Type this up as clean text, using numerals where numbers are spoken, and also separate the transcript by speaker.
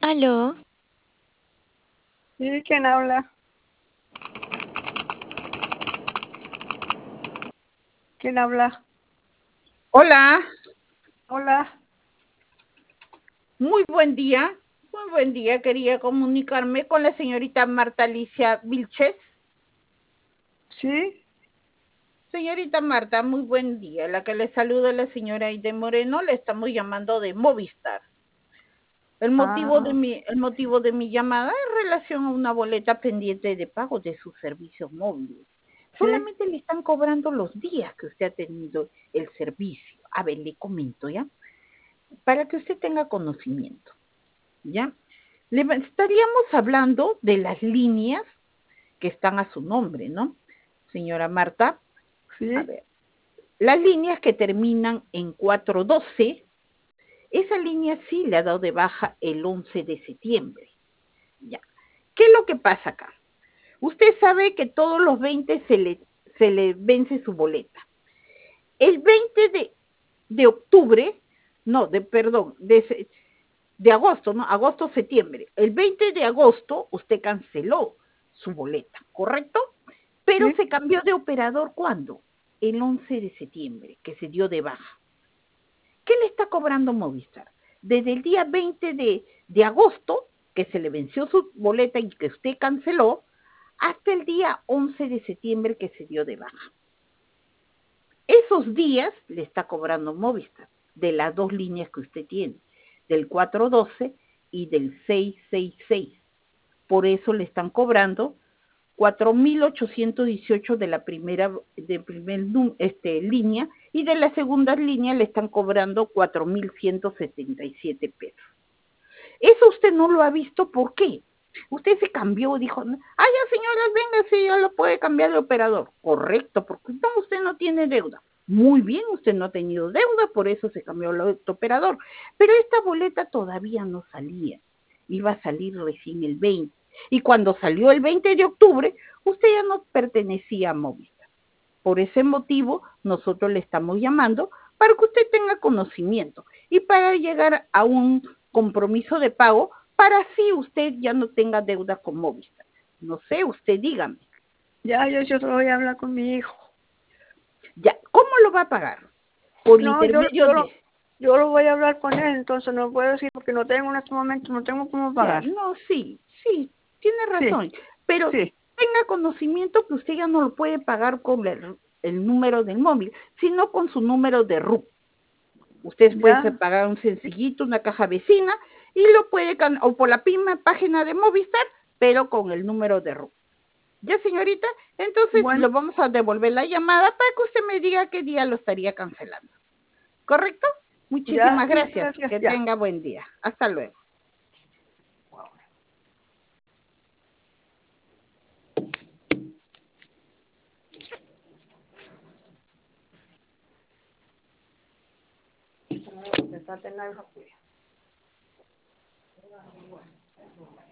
Speaker 1: Aló,
Speaker 2: ¿Sí? ¿Quién habla? ¿Quién habla?
Speaker 3: Hola,
Speaker 2: Hola.
Speaker 3: muy buen día. Muy buen día. Quería comunicarme con la señorita Marta Alicia Vilches.
Speaker 2: ¿Sí?
Speaker 3: Señorita Marta, muy buen día. La que le saluda la señora Aide Moreno, le estamos llamando de Movistar.
Speaker 2: Ah,
Speaker 3: El motivo de mi llamada es en relación a una boleta pendiente de pago de sus servicios móviles.
Speaker 2: sí.
Speaker 3: Solamente le están cobrando los días que usted ha tenido el servicio. A ver, le comento, ¿ya? Para que usted tenga conocimiento, ¿ya? Estaríamos hablando de las líneas que están a su nombre, ¿no? Señora Marta, a
Speaker 2: Sí.
Speaker 3: ver, las líneas que terminan en 412, esa línea sí le ha dado de baja el 11 de septiembre. Ya. ¿Qué es lo que pasa acá? Usted sabe que todos los 20 se le vence su boleta. El 20 de octubre, no, perdón, de agosto, ¿no? Agosto, septiembre. El 20 de agosto usted canceló su boleta, ¿correcto? Pero
Speaker 2: Sí.
Speaker 3: se cambió de operador ¿cuándo? El 11 de septiembre, que se dio de baja. ¿Qué le está cobrando Movistar? Desde el día 20 de agosto, que se le venció su boleta y que usted canceló, hasta el día 11 de septiembre que se dio de baja. Esos días le está cobrando Movistar, de las dos líneas que usted tiene, del 412 y del 666. Por eso le están cobrando 4.818 de la primera línea y de la segunda línea le están cobrando 4.177 pesos. Eso usted no lo ha visto, ¿por qué? Usted se cambió, dijo, ya señora, venga, sí, ya lo puede cambiar de operador. Correcto, porque no, usted no tiene deuda. Muy bien, usted no ha tenido deuda, por eso se cambió el operador. Pero esta boleta todavía no salía. Iba a salir recién el 20. Y cuando salió el 20 de octubre, usted ya no pertenecía a Movistar. Por ese motivo, nosotros le estamos llamando para que usted tenga conocimiento y para llegar a un compromiso de pago para así usted ya no tenga deuda con Movistar. No sé, usted dígame.
Speaker 2: Yo solo voy a hablar con mi hijo.
Speaker 3: Ya, ¿cómo lo va a pagar? Por
Speaker 2: No,
Speaker 3: intermedio de...
Speaker 2: yo lo voy a hablar con él, entonces no puedo decir porque no tengo en este momento, no tengo cómo
Speaker 3: Ya,
Speaker 2: pagar.
Speaker 3: no, sí, sí, tiene
Speaker 2: Sí,
Speaker 3: razón, pero
Speaker 2: sí.
Speaker 3: tenga conocimiento que usted ya no lo puede pagar con el número del móvil, sino con su número de RUC. Usted puede
Speaker 2: Ya,
Speaker 3: pagar un sencillito, una caja vecina, y lo puede, o por la misma página de Movistar, pero con el número de RUC. Ya, señorita, entonces
Speaker 2: bueno,
Speaker 3: lo vamos a devolver la llamada para que usted me diga qué día lo estaría cancelando. ¿Correcto?
Speaker 2: ya,
Speaker 3: Muchísimas
Speaker 2: sí,
Speaker 3: gracias.
Speaker 2: gracias,
Speaker 3: Que
Speaker 2: ya.
Speaker 3: tenga buen día. Hasta luego.
Speaker 2: Está teniendo